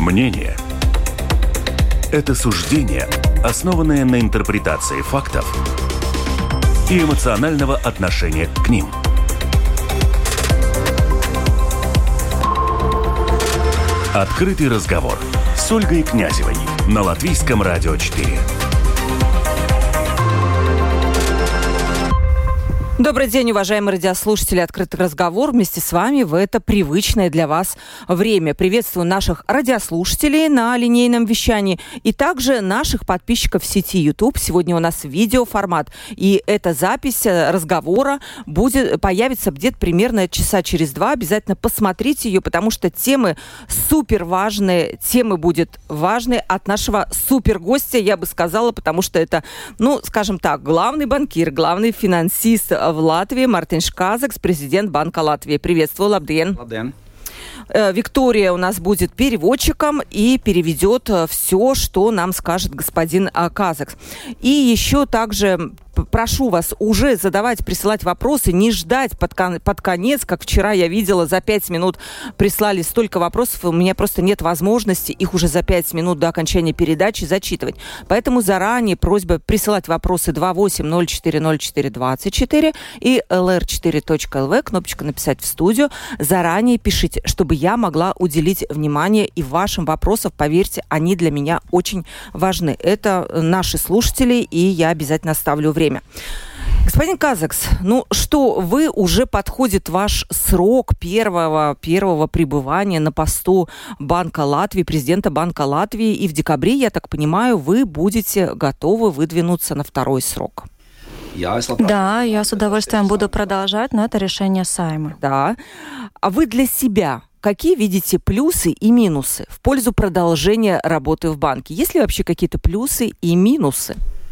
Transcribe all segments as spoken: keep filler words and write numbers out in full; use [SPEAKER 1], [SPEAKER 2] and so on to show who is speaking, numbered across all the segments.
[SPEAKER 1] Мнение – это суждение, основанное на интерпретации фактов и эмоционального отношения к ним. Открытый разговор с Ольгой Князевой на Латвийском радио четыре.
[SPEAKER 2] Добрый день, уважаемые радиослушатели. Открытый разговор вместе с вами в это привычное для вас время. Приветствую наших радиослушателей на линейном вещании и также наших подписчиков в сети YouTube. Сегодня у нас видеоформат, и эта запись разговора будет, появится где-то примерно часа через два. Обязательно посмотрите ее, потому что темы супер важные, темы будут важные от нашего супер гостя, я бы сказала, потому что это, ну, скажем так, главный банкир, главный финансист в Латвии Мартинš Kazaks, президент Банка Латвии. Приветствую, лабден.
[SPEAKER 3] Лабден.
[SPEAKER 2] Виктория у нас будет переводчиком и переведет все, что нам скажет господин Kazaks. И еще также прошу вас уже задавать, присылать вопросы, не ждать под, кон- под конец, как вчера я видела, за пять минут прислали столько вопросов, и у меня просто нет возможности их уже за пять минут до окончания передачи зачитывать. Поэтому заранее просьба присылать вопросы два восемь ноль четыре ноль четыре двадцать четыре и эл эр четыре точка эл ви, кнопочка «Написать в студию». Заранее пишите, чтобы я могла уделить внимание и вашим вопросам. Поверьте, они для меня очень важны. Это наши слушатели, и я обязательно оставлю время. Господин Kazaks, ну что, вы уже подходит ваш срок первого, первого пребывания на посту Банка Латвии, президента Банка Латвии, и в декабре, я так понимаю, вы будете готовы выдвинуться на второй срок.
[SPEAKER 4] Да, я с удовольствием буду продолжать, но это решение Сайма.
[SPEAKER 2] Да. А вы для себя какие видите плюсы и минусы в пользу продолжения работы в банке? Есть ли вообще какие-то плюсы и минусы?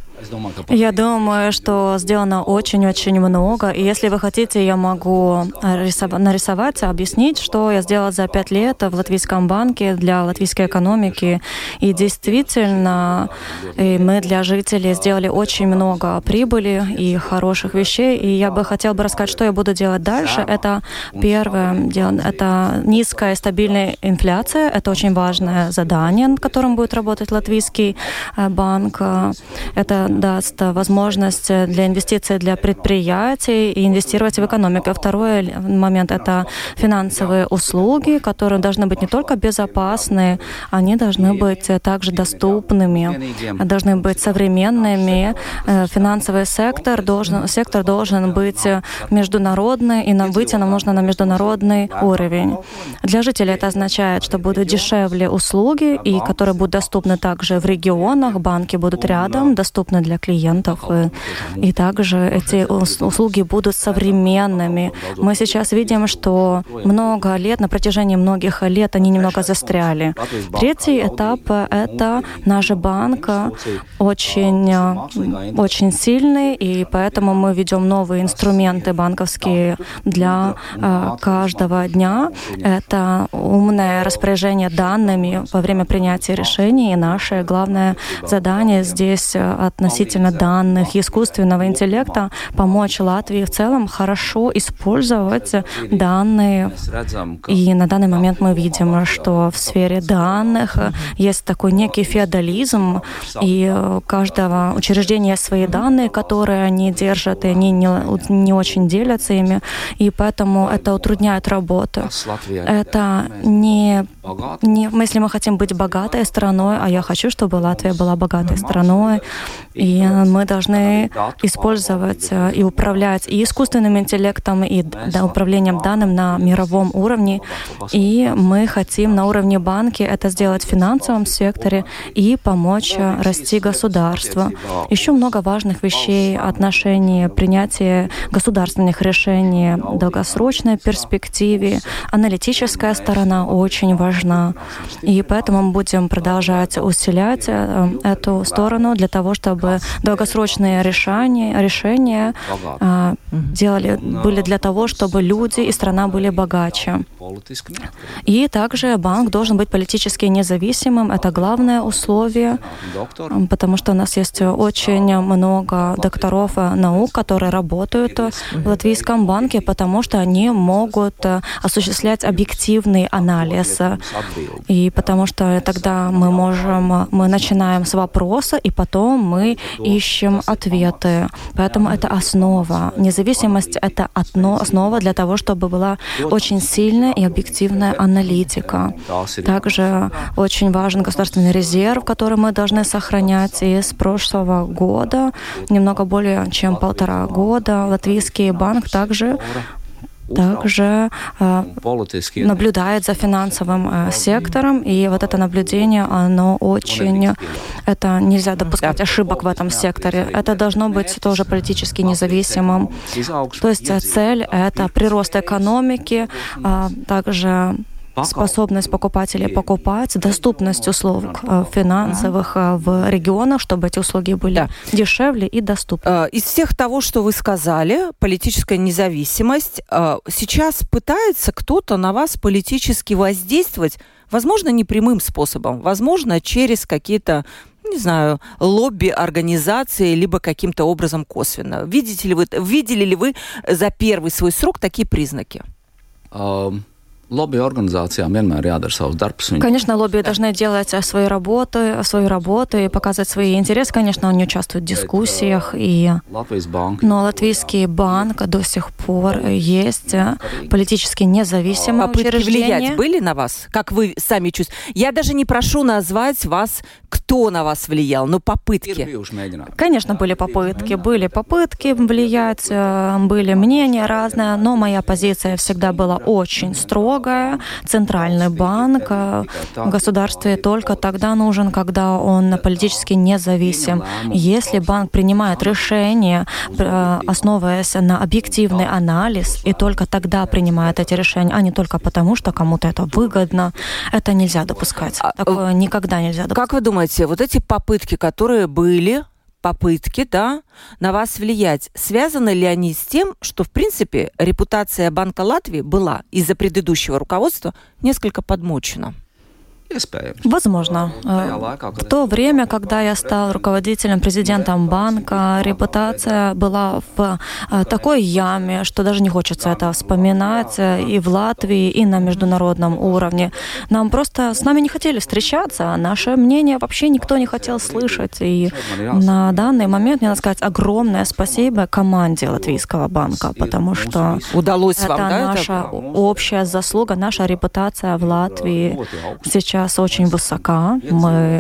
[SPEAKER 4] Я думаю, что сделано очень-очень много. И если вы хотите, я могу нарисовать, объяснить, что я сделала за пять лет в Латвийском банке для латвийской экономики. И действительно, и мы для жителей сделали очень много прибыли и хороших вещей. И я бы хотела бы рассказать, что я буду делать дальше. Это первое, это низкая и стабильная инфляция. Это очень важное задание, над которым будет работать Латвийский банк. Это даст возможность для инвестиций для предприятий и инвестировать в экономику. Второй момент – это финансовые услуги, которые должны быть не только безопасны, они должны быть также доступными, должны быть современными. Финансовый сектор должен, сектор должен быть международный, и нам выйти нам нужно на международный уровень. Для жителей это означает, что будут дешевле услуги, и которые будут доступны также в регионах, банки будут рядом, доступны для клиентов, и также эти услуги будут современными. Мы сейчас видим, что много лет, на протяжении многих лет они немного застряли. Третий этап — это наш банк очень, очень сильный, и поэтому мы ведем новые инструменты банковские для каждого дня. Это умное распоряжение данными во время принятия решений, и наше главное задание здесь относительно данных, искусственного интеллекта, помочь Латвии в целом хорошо использовать данные. И на данный момент мы видим, что в сфере данных есть такой некий феодализм, и у каждого учреждения свои данные, которые они держат, и они не, не очень делятся ими, и поэтому это утрудняет работу. Это не, не... Если мы хотим быть богатой страной, а я хочу, чтобы Латвия была богатой страной, и мы должны использовать и управлять и искусственным интеллектом, и да, управлением данным на мировом уровне. И мы хотим на уровне банки это сделать в финансовом секторе и помочь расти государству. Еще много важных вещей, отношения, принятия государственных решений в долгосрочной перспективе. Аналитическая сторона очень важна. И поэтому мы будем продолжать усилять эту сторону для того, чтобы долгосрочные решения, решения делали, были для того, чтобы люди и страна были богаче. И также банк должен быть политически независимым. Это главное условие, потому что у нас есть очень много докторов наук, которые работают в Латвийском банке, потому что они могут осуществлять объективный анализ. И потому что тогда мы можем, мы начинаем с вопроса, и потом мы ищем ответы. Поэтому это основа. Независимость — это основа для того, чтобы была очень сильная и объективная аналитика. Также очень важен государственный резерв, который мы должны сохранять. И с прошлого года, немного более чем полтора года, Латвийский банк также также э, наблюдает за финансовым э, сектором, и вот это наблюдение, оно очень... Это нельзя допускать ошибок в этом секторе. Это должно быть тоже политически независимым. То есть цель — это прирост экономики, э, также способность покупателей покупать, доступность услуг финансовых в регионах, чтобы эти услуги были да. дешевле и доступнее.
[SPEAKER 2] Из всех того, что вы сказали, политическая независимость, сейчас пытается кто-то на вас политически воздействовать, возможно, не прямым способом, возможно, через какие-то, не знаю, лобби-организации, либо каким-то образом косвенно. Видите ли вы, видели ли вы за первый свой срок такие признаки?
[SPEAKER 3] Um... Лобби-организациям vienmēr jādara savs darbs.
[SPEAKER 4] Конечно, лобби должны делать свои работы, свою работу и показать свои интересы. Конечно, они участвуют в дискуссиях. И... Но Латвийский банк до сих пор есть политически независимое
[SPEAKER 2] Попытки
[SPEAKER 4] учреждение.
[SPEAKER 2] Влиять были на вас? Как вы сами чувствуете? Я даже не прошу назвать вас, кто на вас влиял, но попытки.
[SPEAKER 4] Конечно, были попытки. Были попытки влиять, были мнения разные, но моя позиция всегда была очень строгая. Центральный банк в государстве только тогда нужен, когда он политически независим. Если банк принимает решения, основываясь на объективный анализ, и только тогда принимает эти решения, а не только потому, что кому-то это выгодно, это нельзя допускать. Такое никогда нельзя допускать.
[SPEAKER 2] Как вы думаете, вот эти попытки, которые были, попытки, да, на вас влиять, связаны ли они с тем, что, в принципе, репутация Банка Латвии была из-за предыдущего руководства несколько подмочена?
[SPEAKER 4] Возможно. В то время, когда я стал руководителем, президентом банка, репутация была в такой яме, что даже не хочется это вспоминать и в Латвии, и на международном уровне. Нам просто с нами не хотели встречаться, наше мнение вообще никто не хотел слышать. И на данный момент мне надо сказать огромное спасибо команде Латвийского банка, потому что
[SPEAKER 2] удалось
[SPEAKER 4] это
[SPEAKER 2] вам, да,
[SPEAKER 4] наша
[SPEAKER 2] это?
[SPEAKER 4] общая заслуга, наша репутация в Латвии сейчас очень высока. Мы,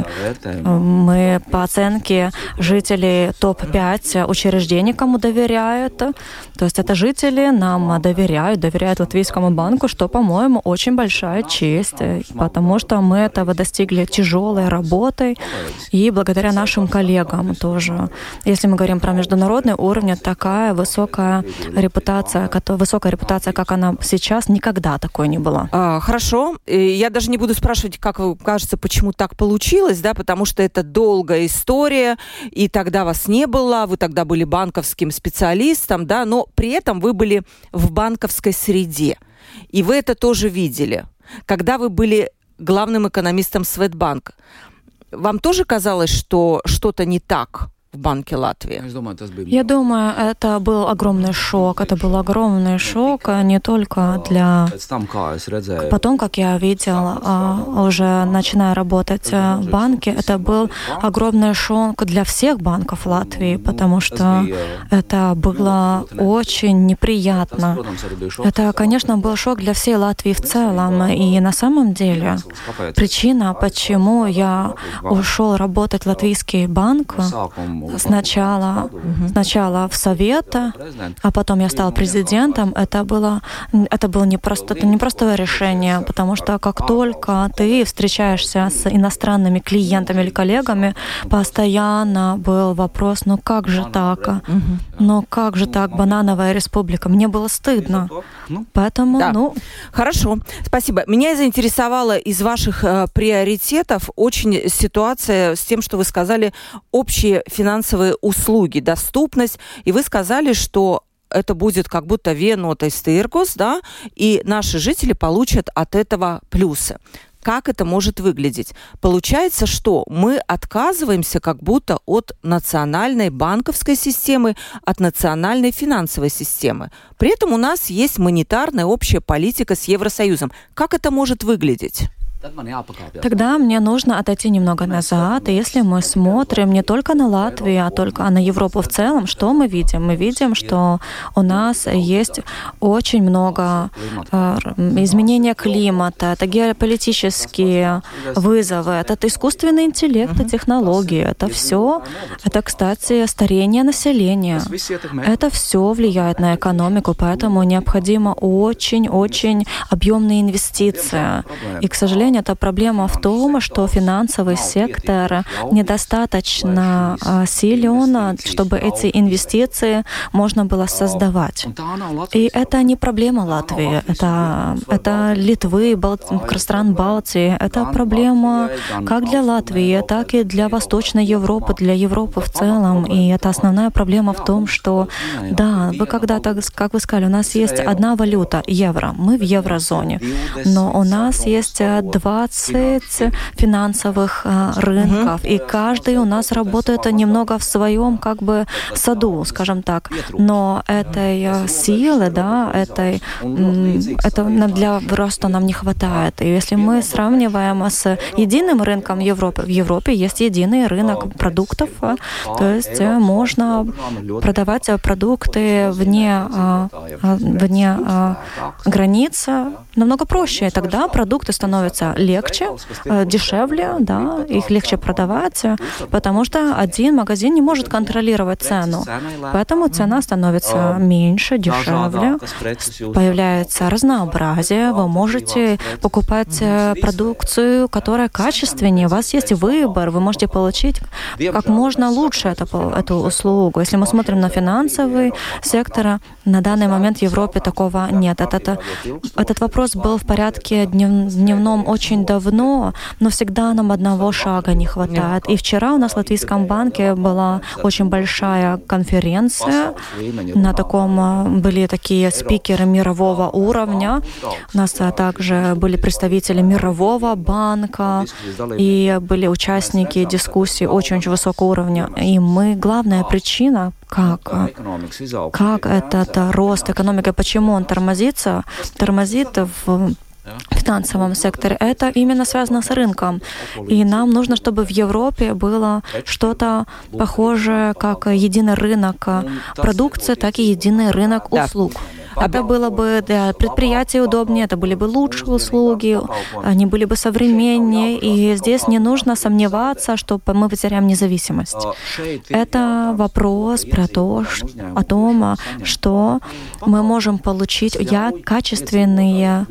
[SPEAKER 4] мы по оценке жителей топ пять учреждений, кому доверяют. То есть это жители нам доверяют, доверяют Латвийскому банку, что, по-моему, очень большая честь, потому что мы этого достигли тяжелой работой и благодаря нашим коллегам тоже. Если мы говорим про международный уровень, такая высокая репутация, высокая репутация, как она сейчас, никогда такой не была.
[SPEAKER 2] А, хорошо. Я даже не буду спрашивать, как вы, кажется, почему так получилось, да, потому что это долгая история, и тогда вас не было, вы тогда были банковским специалистом, да, но при этом вы были в банковской среде, и вы это тоже видели. Когда вы были главным экономистом Светбанк, вам тоже казалось, что что-то не так в Банке Латвии?
[SPEAKER 4] Я думаю, это был огромный шок. Это был огромный шок не только для... Потом, как я видел, уже начиная работать в банке, это был огромный шок для всех банков Латвии, потому что это было очень неприятно. Это, конечно, был шок для всей Латвии в целом. И на самом деле причина, почему я ушел работать в Латвийский банк, Сначала, сначала в Совет, а потом я стал президентом. Это было, это было непросто, это непростое решение, потому что как только ты встречаешься с иностранными клиентами или коллегами, постоянно был вопрос, ну как же так? Ну как же так, банановая республика? Мне было стыдно. Поэтому,
[SPEAKER 2] да.
[SPEAKER 4] ну...
[SPEAKER 2] Хорошо, спасибо. Меня заинтересовала из ваших э, приоритетов очень ситуация с тем, что вы сказали, общие финансовые услуги, доступность. И вы сказали, что это будет как будто vienotais tirgus, да, и наши жители получат от этого плюсы. Как это может выглядеть? Получается, что мы отказываемся как будто от национальной банковской системы, от национальной финансовой системы. При этом у нас есть монетарная общая политика с Евросоюзом. Как это может выглядеть?
[SPEAKER 4] Тогда мне нужно отойти немного назад, и если мы смотрим не только на Латвию, а только на Европу в целом, что мы видим? Мы видим, что у нас есть очень много э, изменения климата, это геополитические вызовы, это искусственный интеллект и технологии, это все, это, кстати, старение населения. Это все влияет на экономику, поэтому необходимо очень-очень объемные инвестиции. И, к сожалению, эта проблема в том, что финансовый сектор недостаточно силен, чтобы эти инвестиции можно было создавать. И это не проблема Латвии, это, это Литвы, Бал... стран Балтии. Это проблема как для Латвии, так и для Восточной Европы, для Европы в целом. И это основная проблема в том, что, да, вы когда-то, как вы сказали, у нас есть одна валюта, евро. Мы в еврозоне. Но у нас есть двадцать финансовых э, рынков, угу. и каждый у нас работает немного в своем как бы саду, скажем так. Но этой силы, да, этой, это для роста нам не хватает. И если мы сравниваем с единым рынком Европы, в Европе есть единый рынок продуктов, то есть можно продавать продукты вне, вне границ намного проще. И тогда продукты становятся легче, дешевле, да, их легче продавать, потому что один магазин не может контролировать цену. Поэтому цена становится меньше, дешевле, появляется разнообразие, вы можете покупать продукцию, которая качественнее, у вас есть выбор, вы можете получить как можно лучше эту, эту услугу. Если мы смотрим на финансовый сектор, на данный момент в Европе такого нет. Этот, этот вопрос был в порядке днев, дневном очень давно, но всегда нам одного шага не хватает. И вчера у нас в Латвийском банке была очень большая конференция. На таком были такие спикеры мирового уровня. У нас также были представители Мирового банка и были участники дискуссий очень-очень высокого уровня. И мы, главная причина, как, как этот рост экономики, почему он тормозится, тормозит в финансовом секторе, это именно связано с рынком. И нам нужно, чтобы в Европе было что-то похожее, как единый рынок продукции, так и единый рынок услуг. Это было бы для предприятий удобнее, это были бы лучшие услуги, они были бы современнее, и здесь не нужно сомневаться, что мы потеряем независимость. Это вопрос про то, о том, что мы можем получить качественные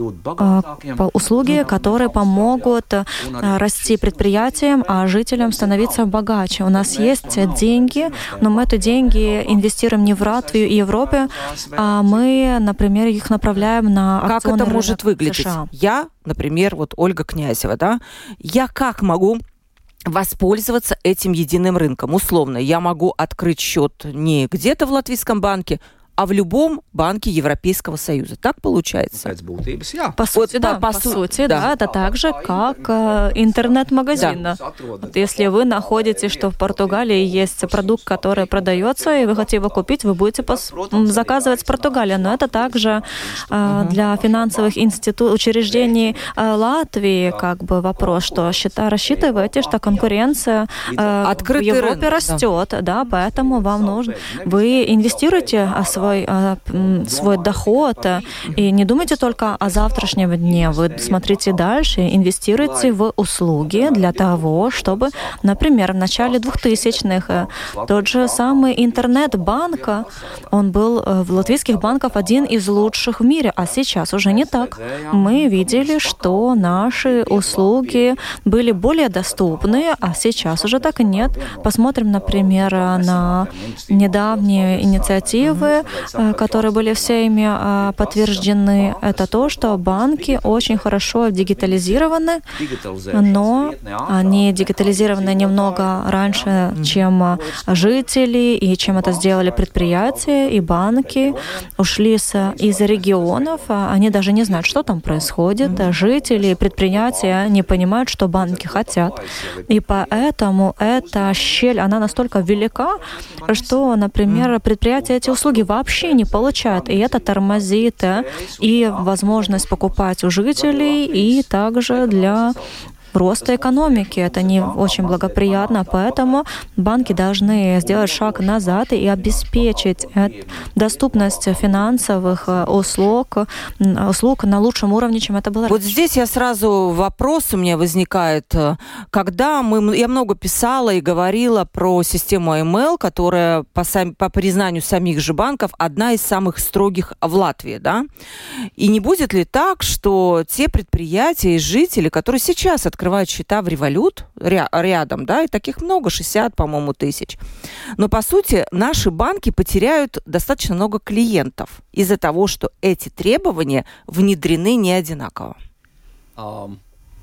[SPEAKER 4] услуги, которые помогут расти предприятиям, а жителям становиться богаче. У нас есть деньги, но мы эти деньги инвестируем не в Латвию и Европу, а мы, например, их направляем на акционный рынок.
[SPEAKER 2] Как это может выглядеть? США. Я, например, вот Ольга Князева, да, я как могу воспользоваться этим единым рынком? Условно, я могу открыть счет не где-то в Латвийском банке, а в любом банке Европейского Союза. Так получается?
[SPEAKER 4] По сути, вот, да. По, по сути, да. да. Это так же, как э, интернет-магазин. Да. Вот если вы находите, что в Португалии есть продукт, который продается, и вы хотите его купить, вы будете пос- заказывать с Португалии. Но это также э, угу. для финансовых институ- учреждений э, Латвии как бы вопрос, что счета, рассчитываете, что конкуренция э, в Европе рынок, растет, да. Да, поэтому вам нужно... Вы инвестируете свой Свой, свой доход, и не думайте только о завтрашнем дне. Вы смотрите дальше, инвестируйте в услуги для того, чтобы, например, в начале двухтысячных тот же самый интернет-банк, он был в латвийских банках один из лучших в мире, а сейчас уже не так. Мы видели, что наши услуги были более доступны, а сейчас уже так и нет. Посмотрим, например, на недавние инициативы которые были всеми подтверждены, это то, что банки очень хорошо дигитализированы, но они дигитализированы немного раньше, чем жители, и чем это сделали предприятия и банки. Ушли с, из регионов, они даже не знают, что там происходит. Жители и предприятия не понимают, что банки хотят. И поэтому эта щель, она настолько велика, что, например, предприятия эти услуги вообще не получают. И это тормозит и возможность покупать у жителей, и также для роста экономики. Это не очень благоприятно, поэтому банки должны сделать шаг назад и обеспечить доступность финансовых услуг, услуг на лучшем уровне, чем это было раньше.
[SPEAKER 2] Вот здесь я сразу вопрос у меня возникает. Когда мы, я много писала и говорила про систему эм эл, которая по, сам, по признанию самих же банков одна из самых строгих в Латвии, да? И не будет ли так, что те предприятия и жители, которые сейчас открывают открывают счета в Revolut ря- рядом, да, и таких много, шестьдесят, по-моему, тысяч. Но, по сути, наши банки потеряют достаточно много клиентов из-за того, что эти требования внедрены не одинаково.
[SPEAKER 3] Um.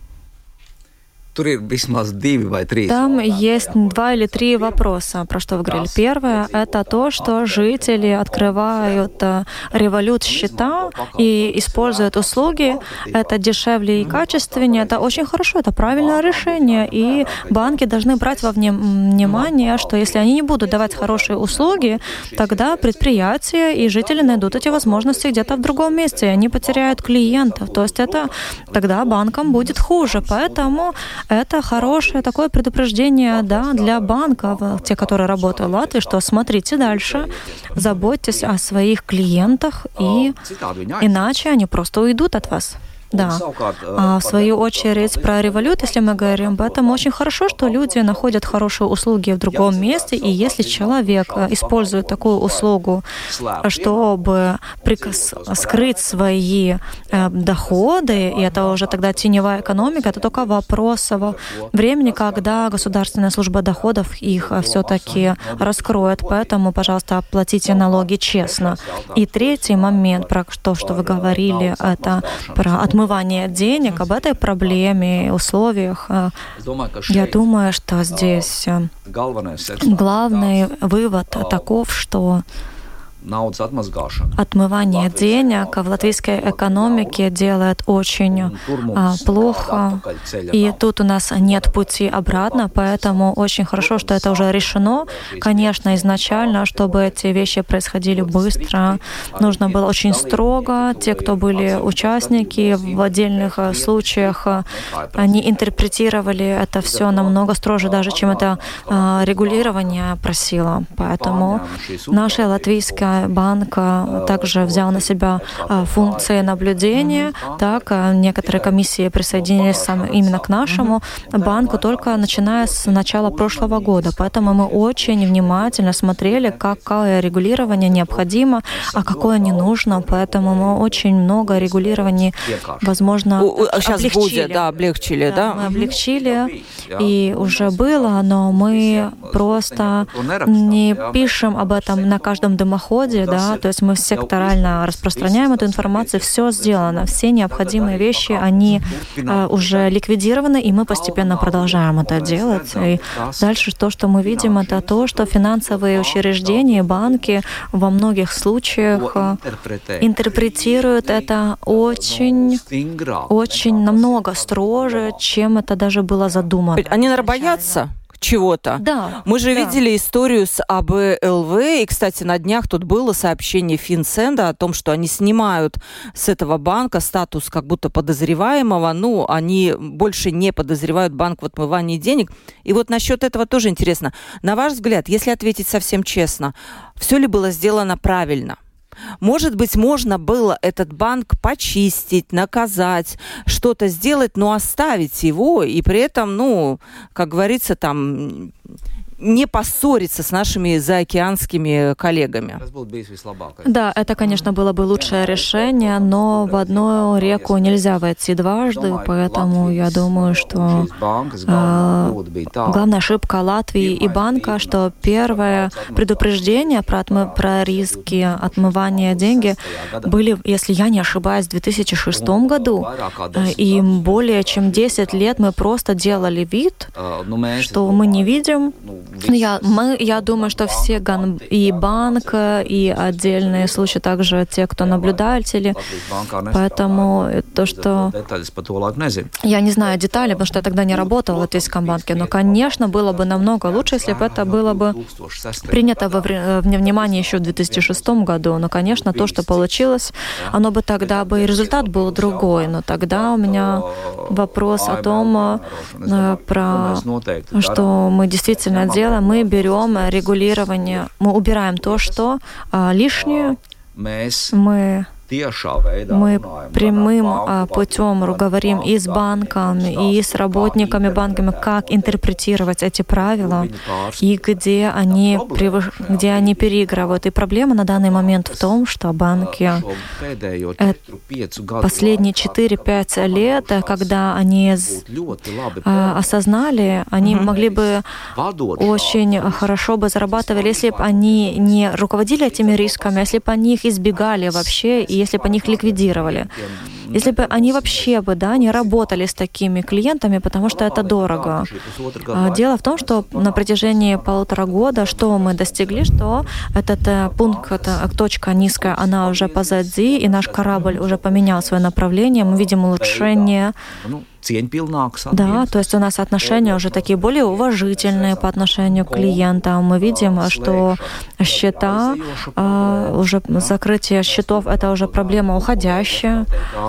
[SPEAKER 4] Там есть два или три вопроса, про что вы говорили. Первое — это то, что жители открывают Revolut счета и используют услуги. Это дешевле и качественнее. Это очень хорошо, это правильное решение. И банки должны брать во внимание, что если они не будут давать хорошие услуги, тогда предприятия и жители найдут эти возможности где-то в другом месте, и они потеряют клиентов. То есть это тогда банкам будет хуже. Поэтому это хорошее такое предупреждение, да, для банков, те, которые работают в Латвии, что смотрите дальше, заботьтесь о своих клиентах, и иначе они просто уйдут от вас. Да. А в свою очередь про Revolut, если мы говорим об этом, очень хорошо, что люди находят хорошие услуги в другом месте, и если человек использует такую услугу, чтобы приказ... скрыть свои э, доходы, и это уже тогда теневая экономика, это только вопрос времени, когда Государственная служба доходов их все-таки раскроет. Поэтому, пожалуйста, платите налоги честно. И третий момент, про то, что вы говорили, это про отмывание отмывание денег, об этой проблеме и условиях. Я думаю, что здесь главный вывод таков, что отмывание денег в латвийской экономике делает очень а, плохо, и тут у нас нет пути обратно, поэтому очень хорошо, что это уже решено. Конечно, изначально, чтобы эти вещи происходили быстро, нужно было очень строго. Те, кто были участники в отдельных случаях, они интерпретировали это все намного строже, даже чем это а, регулирование просило. Поэтому наша латвийская банк также взял на себя функции наблюдения. Так, некоторые комиссии присоединились именно к нашему банку только начиная с начала прошлого года. Поэтому мы очень внимательно смотрели, какое регулирование необходимо, а какое не нужно. Поэтому мы очень много регулирований, возможно,
[SPEAKER 2] Сейчас
[SPEAKER 4] облегчили.
[SPEAKER 2] Будет, да, облегчили, да?
[SPEAKER 4] Да, мы облегчили, и уже было, но мы просто не пишем об этом на каждом дымоходе, да, то есть мы секторально распространяем эту информацию, все сделано, все необходимые вещи, они э, уже ликвидированы, и мы постепенно продолжаем это делать. И дальше то, что мы видим, это то, что финансовые учреждения, банки во многих случаях интерпретируют это очень, очень намного строже, чем это даже было задумано.
[SPEAKER 2] Они, наверное, боятся чего-то.
[SPEAKER 4] Да.
[SPEAKER 2] Мы же
[SPEAKER 4] да.
[SPEAKER 2] видели историю с а бэ эл вэ, и, кстати, на днях тут было сообщение Финценда о том, что они снимают с этого банка статус как будто подозреваемого, ну, они больше не подозревают банк в отмывании денег. И вот насчет этого тоже интересно. На ваш взгляд, если ответить совсем честно, все ли было сделано правильно? Может быть, можно было этот банк почистить, наказать, что-то сделать, но оставить его, и при этом, ну, как говорится, там, не поссориться с нашими заокеанскими коллегами?
[SPEAKER 4] Да, это, конечно, было бы лучшее решение, но в одну реку нельзя войти дважды, поэтому я думаю, что э, главная ошибка Латвии и банка, что первое предупреждение про, отмы, про риски отмывания денег были, если я не ошибаюсь, в две тысячи шестом году, и более чем десять лет мы просто делали вид, что мы не видим. Я, мы, я думаю, что все и банк, и отдельные случаи, также те, кто наблюдатели. Поэтому то, что... Я не знаю деталей, потому что я тогда не работала в Латвийском банке, но, конечно, было бы намного лучше, если бы это было бы принято во внимание еще в две тысячи шестом году. Но, конечно, то, что получилось, оно бы тогда бы и результат был другой. Но тогда у меня вопрос о том, про что мы действительно делаем. Мы берем регулирование, мы убираем то, что а, лишнее, мы Мы прямым а, путем говорим и с банками, и с работниками банками, как интерпретировать эти правила, и где они, превыш... где они переигрывают. И проблема на данный момент в том, что банки э, последние четыре-пять лет, когда они а, осознали, они mm-hmm. могли бы очень хорошо бы зарабатывали, если бы они не руководили этими рисками, если бы они их избегали вообще, и если бы они их ликвидировали. Если бы они вообще бы, да, не работали с такими клиентами, потому что это дорого. Дело в том, что на протяжении полутора года, что мы достигли, что этот пункт, эта точка низкая, она уже позади, и наш корабль уже поменял свое направление, мы видим улучшение. Да, то есть у нас отношения уже такие более уважительные по отношению к клиентам. Мы видим, что счета, а, уже закрытие счетов, это уже проблема уходящая.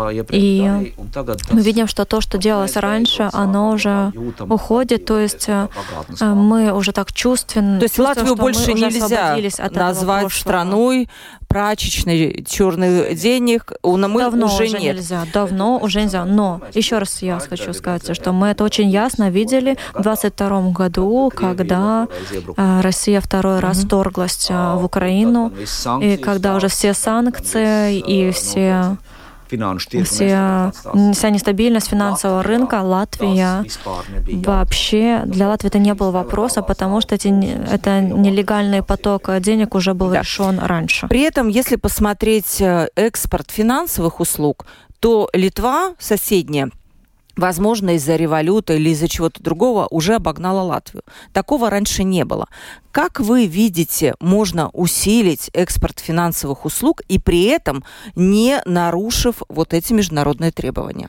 [SPEAKER 4] И мы видим, что то, что делалось раньше, оно уже уходит. То есть мы уже так чувственно...
[SPEAKER 2] То есть Латвию больше нельзя назвать страной прачечной черных денег. Мы
[SPEAKER 4] давно
[SPEAKER 2] уже,
[SPEAKER 4] уже
[SPEAKER 2] нет.
[SPEAKER 4] нельзя. Давно уже нельзя. Но еще раз я хочу сказать, что мы это очень ясно видели в двадцать втором году, когда Россия второй раз вторглась в Украину, и когда уже все санкции и все... Вся, вся нестабильность финансового рынка, Латвия вообще, для Латвии это не был вопросом, потому что эти, это нелегальный поток денег уже был да. решен раньше.
[SPEAKER 2] При этом, если посмотреть экспорт финансовых услуг, то Литва соседняя, возможно, из-за революта или из-за чего-то другого, уже обогнала Латвию. Такого раньше не было. Как вы видите, можно усилить экспорт финансовых услуг и при этом не нарушив вот эти международные требования?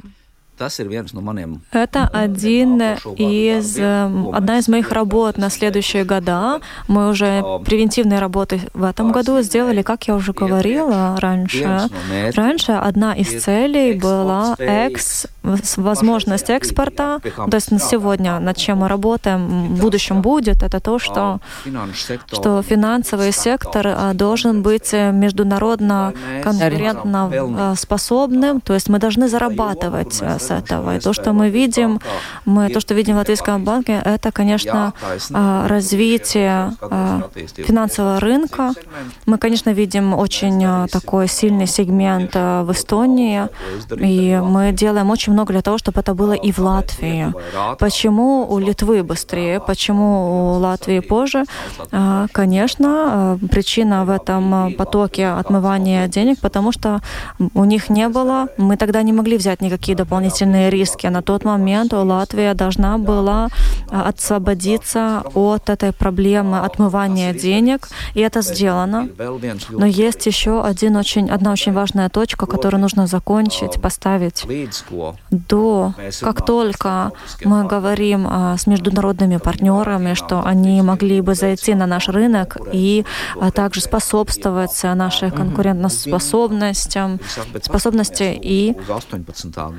[SPEAKER 4] Это один из, одна из моих работ на следующие года. Мы уже превентивные работы в этом году сделали, как я уже говорила раньше. Раньше одна из целей была экс, возможность экспорта. То есть на сегодня, над чем мы работаем, в будущем будет, это то, что, что финансовый сектор должен быть международно конкурентно способным. То есть мы должны зарабатывать с этого. И то, что мы видим, мы, то, что видим в Латвийском банке, это, конечно, развитие финансового рынка. Мы, конечно, видим очень такой сильный сегмент в Эстонии, и мы делаем очень много для того, чтобы это было и в Латвии. Почему у Литвы быстрее, почему у Латвии позже? Конечно, причина в этом потоке отмывания денег, потому что у них не было, мы тогда не могли взять никакие дополнительные риски. На тот момент Латвия должна была освободиться от этой проблемы отмывания денег, и это сделано. Но есть еще один очень, одна очень важная точка, которую нужно закончить, поставить до, как только мы говорим с международными партнерами, что они могли бы зайти на наш рынок и также способствовать нашей конкурентоспособности, способности и,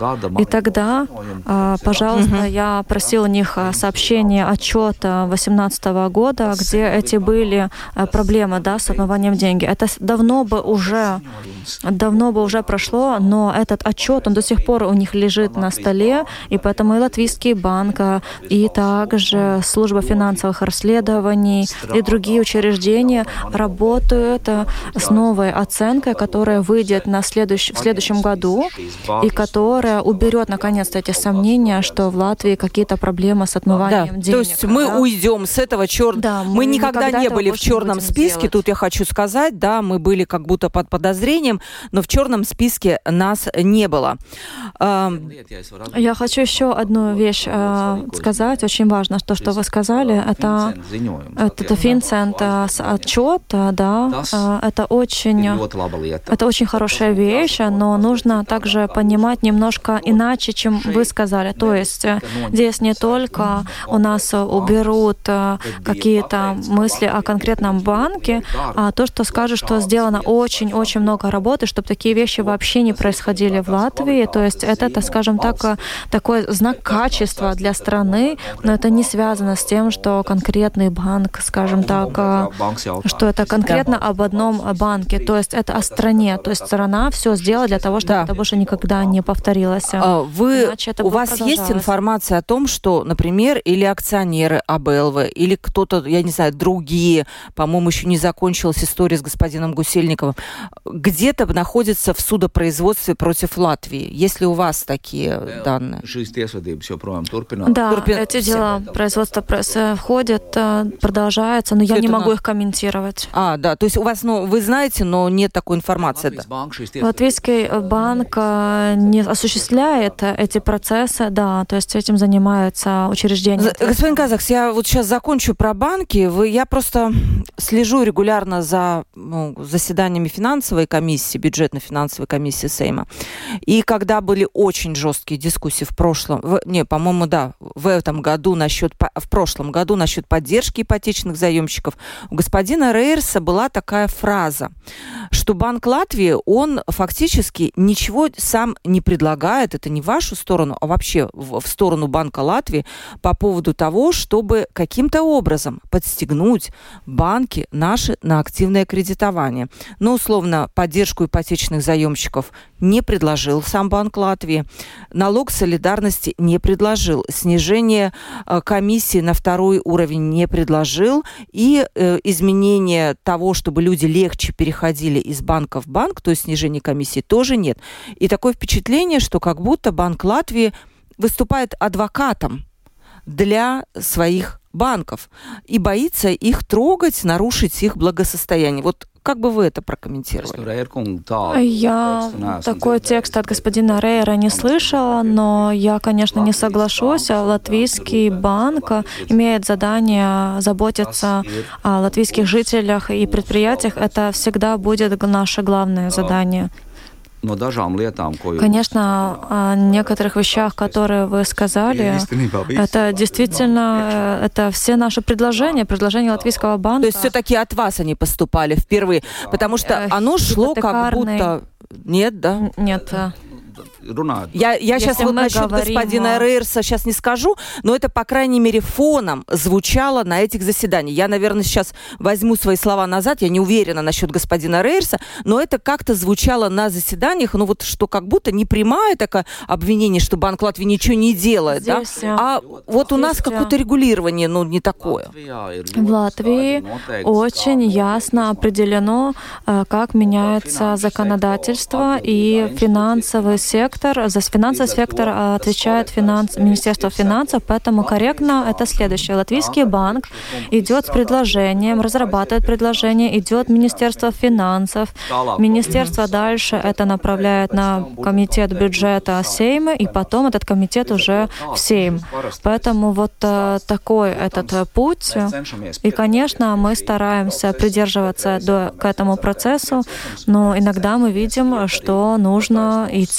[SPEAKER 4] И тогда, пожалуйста, угу. я просил у них сообщение отчета две тысячи восемнадцатого года, где эти были проблемы, да, с отмыванием денег. Это давно бы уже, давно бы уже прошло, но этот отчет, он до сих пор у них лежит на столе, и поэтому и Латвийский банк, и также служба финансовых расследований и другие учреждения работают с новой оценкой, которая выйдет на следующ... в следующем году и которая уберет наконец-то эти сомнения, что в Латвии какие-то проблемы с отмыванием
[SPEAKER 2] да.
[SPEAKER 4] денег.
[SPEAKER 2] То есть мы да? уйдем с этого черного. Да, мы, мы никогда, никогда не были в черном списке. Делать. Тут я хочу сказать, да, мы были как будто под подозрением, но в черном списке нас не было.
[SPEAKER 4] Я хочу еще одну вещь э, сказать. Очень важно, то, что вы сказали. Это, это, это Финцент отчет, да. Это очень, это очень хорошая вещь, но нужно также понимать немножко иначе, чем вы сказали. То есть здесь не только у нас уберут какие-то мысли о конкретном банке, а то, что скажут, что сделано очень-очень много работы, чтобы такие вещи вообще не происходили в Латвии. То есть это, это, скажем так, такой знак качества для страны, но это не связано с тем, что конкретный банк, скажем так, что это конкретно об одном банке. То есть это о стране. То есть страна все сделала для того, чтобы да. это больше никогда не повторилось.
[SPEAKER 2] Вы, у вас есть информация о том, что, например, или акционеры АБЛВ, или кто-то, я не знаю, другие, по-моему, еще не закончилась история с господином Гусельниковым, где-то находятся в судопроизводстве против Латвии? Есть ли у вас такие данные?
[SPEAKER 4] Да, Турпин... эти дела производства входят, продолжаются, но я не могу на... их комментировать.
[SPEAKER 2] А, да, то есть у вас, ну, вы знаете, но нет такой информации. Да.
[SPEAKER 4] Латвийский банк не осуществляет эти процессы, да, то есть этим занимаются учреждения.
[SPEAKER 2] Господин Казакс, я вот сейчас закончу про банки. Вы, я просто слежу регулярно за ну, заседаниями финансовой комиссии, бюджетно-финансовой комиссии Сейма. И когда были очень жесткие дискуссии в прошлом, в, не, по-моему, да, в этом году насчет, в прошлом году насчет поддержки ипотечных заемщиков, у господина Рейерса была такая фраза, что Банк Латвии, он фактически ничего сам не предлагает, это не в вашу сторону, а вообще в, в сторону Банка Латвии по поводу того, чтобы каким-то образом подстегнуть банки наши на активное кредитование. Но, условно, поддержку ипотечных заемщиков не предложил сам Банк Латвии, налог солидарности не предложил, снижение э, комиссии на второй уровень не предложил, и э, изменение того, чтобы люди легче переходили из банка в банк, то есть снижение комиссии, тоже нет. И такое впечатление, что как будто Банк Латвии выступает адвокатом для своих банков и боится их трогать, нарушить их благосостояние. Вот как бы вы это прокомментировали?
[SPEAKER 4] Я такой текст от господина Рейера не слышала, но я, конечно, не соглашусь. Латвийский банк имеет задание заботиться о латвийских жителях и предприятиях. Это всегда будет наше главное задание. Конечно, о некоторых вещах, которые вы сказали, это действительно, это все наши предложения, предложения Латвийского банка.
[SPEAKER 2] То есть все-таки от вас они поступали впервые, потому что оно шло как будто... Нет, да?
[SPEAKER 4] Нет.
[SPEAKER 2] Я, я сейчас вот насчет говорим... господина Рейерса сейчас не скажу, но это, по крайней мере, фоном звучало на этих заседаниях. Я, наверное, сейчас возьму свои слова назад, я не уверена насчет господина Рейерса, но это как-то звучало на заседаниях, ну вот что как будто не прямое такое обвинение, что Банк Латвии ничего не делает, здесь, да? А вот здесь, у нас какое-то регулирование, ну не такое.
[SPEAKER 4] В Латвии очень ясно определено, как меняется законодательство и финансовый сектор. За финансовый сектор отвечает финанс, Министерство финансов, поэтому корректно это следующее. Латвийский банк идет с предложением, разрабатывает предложение, идет Министерство финансов. Министерство дальше это направляет на комитет бюджета Сейма, и потом этот комитет уже в Сейм. Поэтому вот такой этот путь. И, конечно, мы стараемся придерживаться до, к этому процессу, но иногда мы видим, что нужно идти на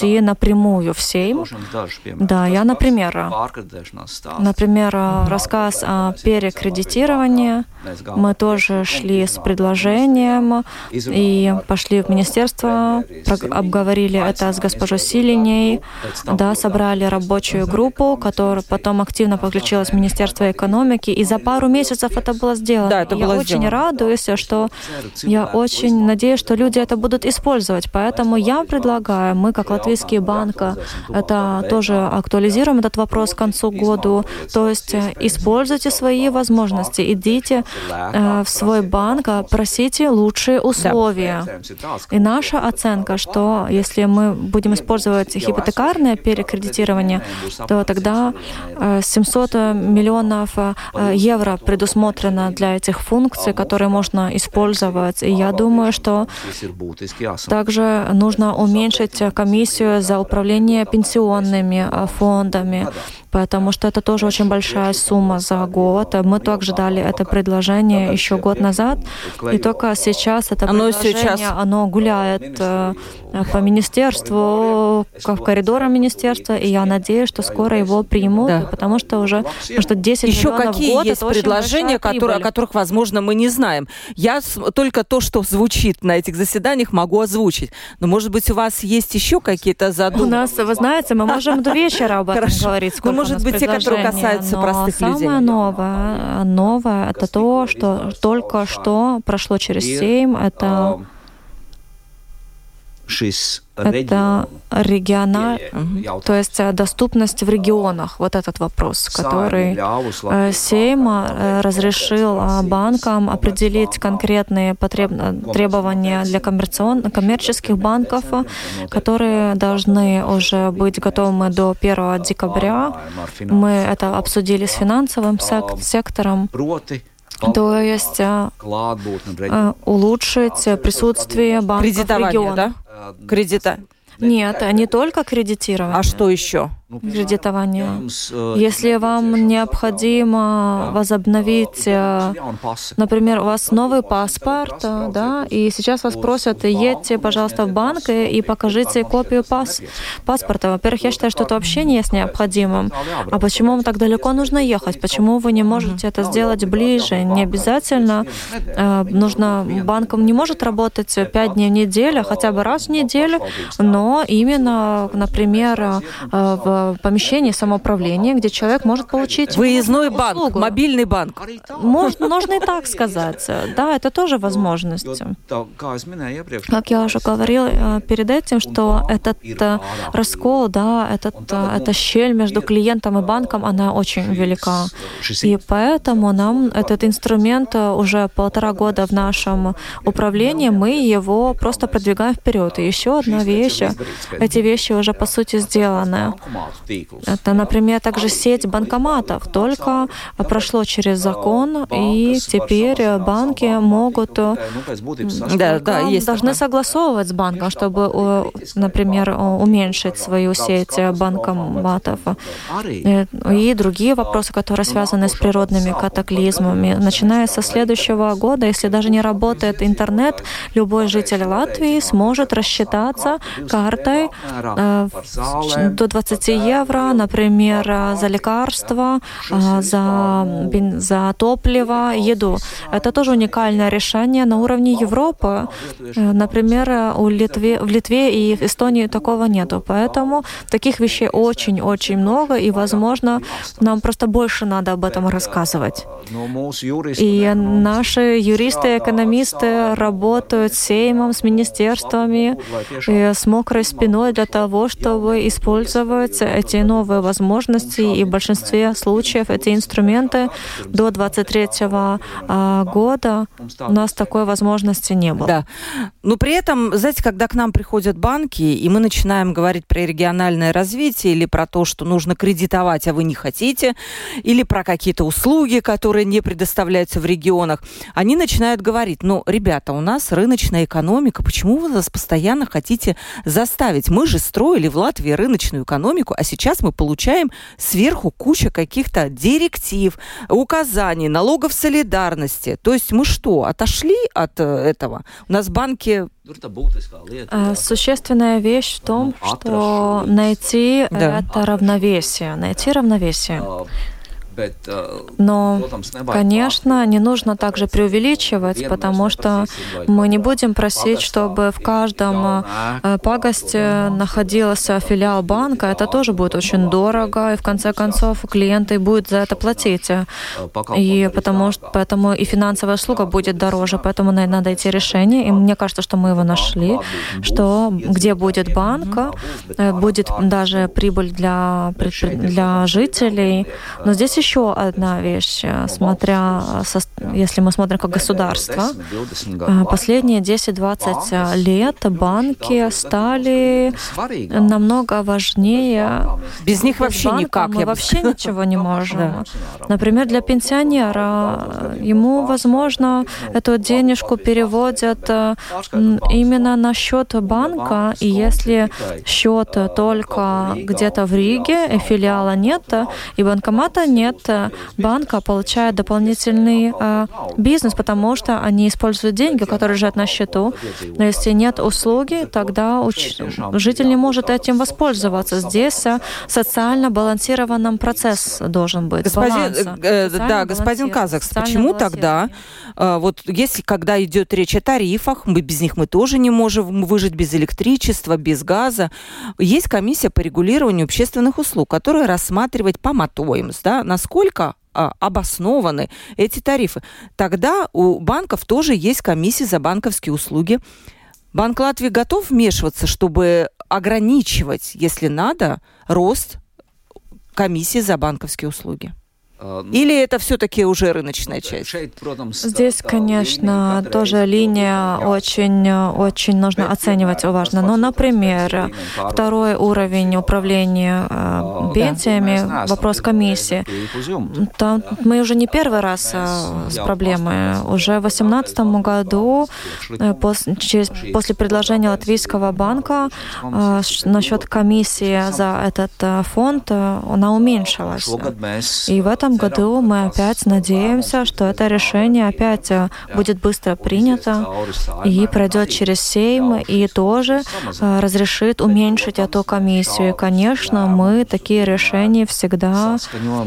[SPEAKER 4] напрямую в Сейм. Да, я, например, например, рассказ о перекредитировании. Мы тоже шли с предложением и пошли в министерство, обговорили это с госпожой Силиней, да, собрали рабочую группу, которая потом активно подключилась в Министерство экономики, и за пару месяцев это было сделано.
[SPEAKER 2] Да, это
[SPEAKER 4] я
[SPEAKER 2] было
[SPEAKER 4] очень
[SPEAKER 2] сделано.
[SPEAKER 4] радуюсь, что я очень надеюсь, что люди это будут использовать. Поэтому я предлагаю, мы как Латвийский банк, это тоже актуализируем этот вопрос к концу года. То есть используйте свои возможности, идите э, в свой банк, просите лучшие условия. Да. И наша оценка, что если мы будем использовать гипотекарное перекредитирование, то тогда э, семьсот миллионов э, евро предусмотрено для этих функций, которые можно использовать. И я думаю, что также нужно уменьшить комиссию за управление пенсионными фондами, потому что это тоже очень большая сумма за год. Мы также дали это предложение еще год назад, и только сейчас это оно предложение сейчас... оно гуляет по министерству, в коридорах министерства, и я надеюсь, что скоро его примут, да. потому что уже что десять
[SPEAKER 2] еще
[SPEAKER 4] миллионов
[SPEAKER 2] какие
[SPEAKER 4] в год,
[SPEAKER 2] есть
[SPEAKER 4] это
[SPEAKER 2] предложения, которые, о которых, возможно, мы не знаем. Я только то, что звучит на этих заседаниях, могу озвучить. Но, может быть, у вас есть еще какие-то задумки?
[SPEAKER 4] У нас, вы знаете, мы можем до вечера об этом говорить.
[SPEAKER 2] Ну, может быть, те, которые касаются простых людей.
[SPEAKER 4] Самое новое, новое, это то, что только что прошло через Сейм, это это региональ, угу. то есть доступность в регионах. Вот этот вопрос, который Сейм разрешил банкам определить конкретные потреб... требования для коммерцион... коммерческих банков, которые должны уже быть готовы до первого декабря. Мы это обсудили с финансовым сек... сектором. То есть улучшить присутствие банков в регионах.
[SPEAKER 2] Да? Кредита.
[SPEAKER 4] Нет, не только кредитирование.
[SPEAKER 2] А что еще?
[SPEAKER 4] Кредитование. Если вам необходимо возобновить, например, у вас новый паспорт, да, и сейчас вас просят, едьте, пожалуйста, в банк и покажите копию пас паспорта. Во-первых, я считаю, что это вообще не есть необходимым. А почему вам так далеко нужно ехать? Почему вы не можете это сделать ближе? Не обязательно. Нужно, банком не может работать пять дней в неделю, хотя бы раз в неделю, но именно, например, в помещении самоуправления, где человек может получить
[SPEAKER 2] выездной банк,
[SPEAKER 4] услугу.
[SPEAKER 2] Мобильный банк.
[SPEAKER 4] Можно, можно и так сказать. Да, это тоже возможность. Как я уже говорила перед этим, что этот раскол, да, этот, эта щель между клиентом и банком, она очень велика. И поэтому нам этот инструмент уже полтора года в нашем управлении, мы его просто продвигаем вперед. И еще одна вещь, эти вещи уже по сути сделаны. Это, например, также сеть банкоматов. Только прошло через закон, и теперь банки могут,
[SPEAKER 2] да, да, есть
[SPEAKER 4] должны
[SPEAKER 2] такое.
[SPEAKER 4] согласовывать с банком, чтобы, например, уменьшить свою сеть банкоматов. И другие вопросы, которые связаны с природными катаклизмами. Начиная со следующего года, если даже не работает интернет, любой житель Латвии сможет рассчитаться картой э, до двадцати евро, например, за лекарства, за, за топливо, еду. Это тоже уникальное решение на уровне Европы. Например, у Литве, в Литве и в Эстонии такого нету. Поэтому таких вещей очень-очень много, и, возможно, нам просто больше надо об этом рассказывать. И наши юристы, экономисты работают с Сеймом, с министерствами, и с мокрой спиной для того, чтобы использовать эти новые возможности, и в большинстве случаев эти инструменты до двадцать третьего года у нас такой возможности не было.
[SPEAKER 2] Да. Но при этом, знаете, когда к нам приходят банки, и мы начинаем говорить про региональное развитие или про то, что нужно кредитовать, а вы не хотите, или про какие-то услуги, которые не предоставляются в регионах, они начинают говорить: ну, ребята, у нас рыночная экономика, почему вы нас постоянно хотите заставить? Мы же строили в Латвии рыночную экономику, сверху, а сейчас мы получаем сверху кучу каких-то директив, указаний, налогов солидарности. То есть мы что, отошли от этого? У нас банки...
[SPEAKER 4] Существенная вещь в том, что найти да. это равновесие, найти равновесие. Но, конечно, не нужно также преувеличивать, потому что мы не будем просить, чтобы в каждом пагосте находился филиал банка. Это тоже будет очень дорого, и в конце концов клиенты будут за это платить. И потому, что, поэтому и финансовая услуга будет дороже, поэтому надо найти решение. И мне кажется, что мы его нашли, что где будет банк, будет даже прибыль для, для жителей. Но здесь еще одна вещь, смотря, если мы смотрим как государство, последние десять-двадцать лет банки стали намного важнее.
[SPEAKER 2] Без них вообще никак.
[SPEAKER 4] Мы вообще ничего не можем. Например, для пенсионера ему, возможно, эту денежку переводят именно на счет банка, и если счет только где-то в Риге, и филиала нет, и банкомата нет, банка получает дополнительный э, бизнес, потому что они используют деньги, которые лежат на счету. Но если нет услуги, тогда уч... житель не может этим воспользоваться. Здесь э, социально балансированный процесс должен быть.
[SPEAKER 2] Господин, э, да, господин Казакс, почему тогда, э, вот если когда идет речь о тарифах, мы без них мы тоже не можем выжить, без электричества, без газа, есть комиссия по регулированию общественных услуг, которая рассматривает по мотоимс, да, насколько обоснованы эти тарифы. Тогда у банков тоже есть комиссия за банковские услуги. Банк Латвии готов вмешиваться, чтобы ограничивать, если надо, рост комиссии за банковские услуги? Или это все-таки уже рыночная часть?
[SPEAKER 4] Здесь, конечно, тоже линия очень, очень нужно оценивать важно. Но, например, второй уровень управления э, пенсиями, вопрос комиссии. Там мы уже не первый раз э, с проблемой. Уже в две тысячи восемнадцатом году э, пос, через, после предложения Латвийского банка э, насчет комиссии за этот э, фонд, э, она уменьшилась. И в этом году мы опять надеемся, что это решение опять будет быстро принято и пройдет через Сейм и тоже разрешит уменьшить эту комиссию. И, конечно, мы такие решения всегда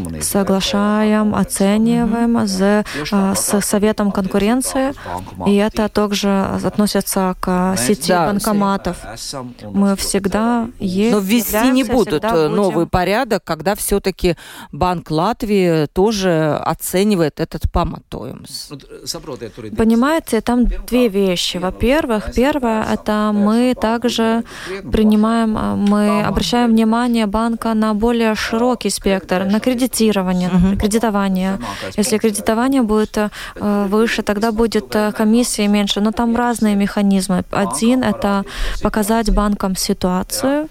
[SPEAKER 4] соглашаем, оцениваем с, с Советом конкуренции, и это также относится к сети да, банкоматов. Мы всегда есть.
[SPEAKER 2] Но ввести не будут новый будем... порядок, когда все-таки Банк Латвии тоже оценивает этот паматоимс.
[SPEAKER 4] Понимаете, там две вещи. Во-первых, первое, это мы также принимаем, мы обращаем внимание банка на более широкий спектр, на кредитирование, uh-huh. кредитование. Если кредитование будет выше, тогда будет комиссия меньше. Но там разные механизмы. Один — это показать банкам ситуацию,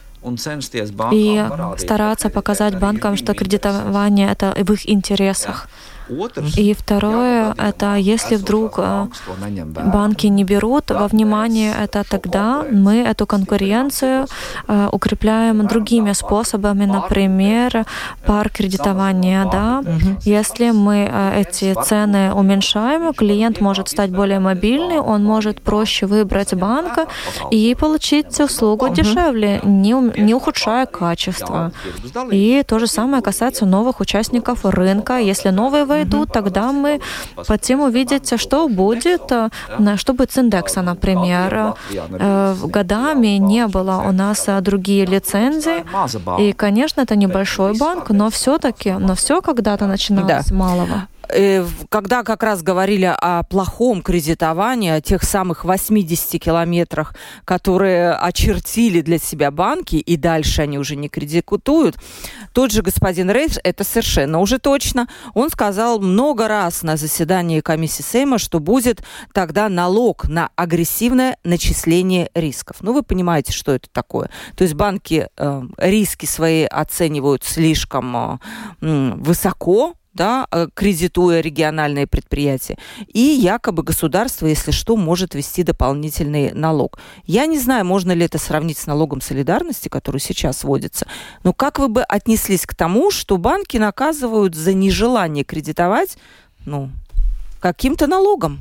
[SPEAKER 4] и стараться показать банкам, что кредитование — это в их интересах. И второе, это если вдруг банки не берут во внимание это, тогда мы эту конкуренцию укрепляем другими способами, например, пар кредитования. Да? Угу. Если мы эти цены уменьшаем, клиент может стать более мобильный, он может проще выбрать банк и получить услугу угу. дешевле, не, не ухудшая качество. И то же самое касается новых участников рынка. Если новые идут, тогда мы хотим увидеть, что будет, что будет с индекса, например. Годами не было у нас другие лицензии, и, конечно, это небольшой банк, но все-таки, но все когда-то начиналось да. с малого.
[SPEAKER 2] Когда как раз говорили о плохом кредитовании, о тех самых восьмидесяти километрах, которые очертили для себя банки, и дальше они уже не кредитуют, тот же господин Рейш, это совершенно уже точно, он сказал много раз на заседании комиссии Сейма, что будет тогда налог на агрессивное начисление рисков. Ну, вы понимаете, что это такое. То есть банки э, риски свои оценивают слишком э, высоко, да, кредитуя региональные предприятия, и якобы государство, если что, может ввести дополнительный налог. Я не знаю, можно ли это сравнить с налогом солидарности, который сейчас вводится, но как вы бы отнеслись к тому, что банки наказывают за нежелание кредитовать, ну, каким-то налогом?